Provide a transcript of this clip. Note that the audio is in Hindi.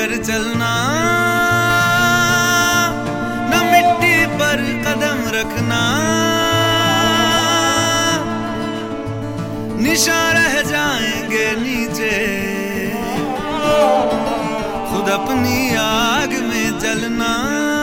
कर चलना, न मिट्टी पर कदम रखना, निशान रह जाएंगे नीचे, खुद अपनी आग में जलना।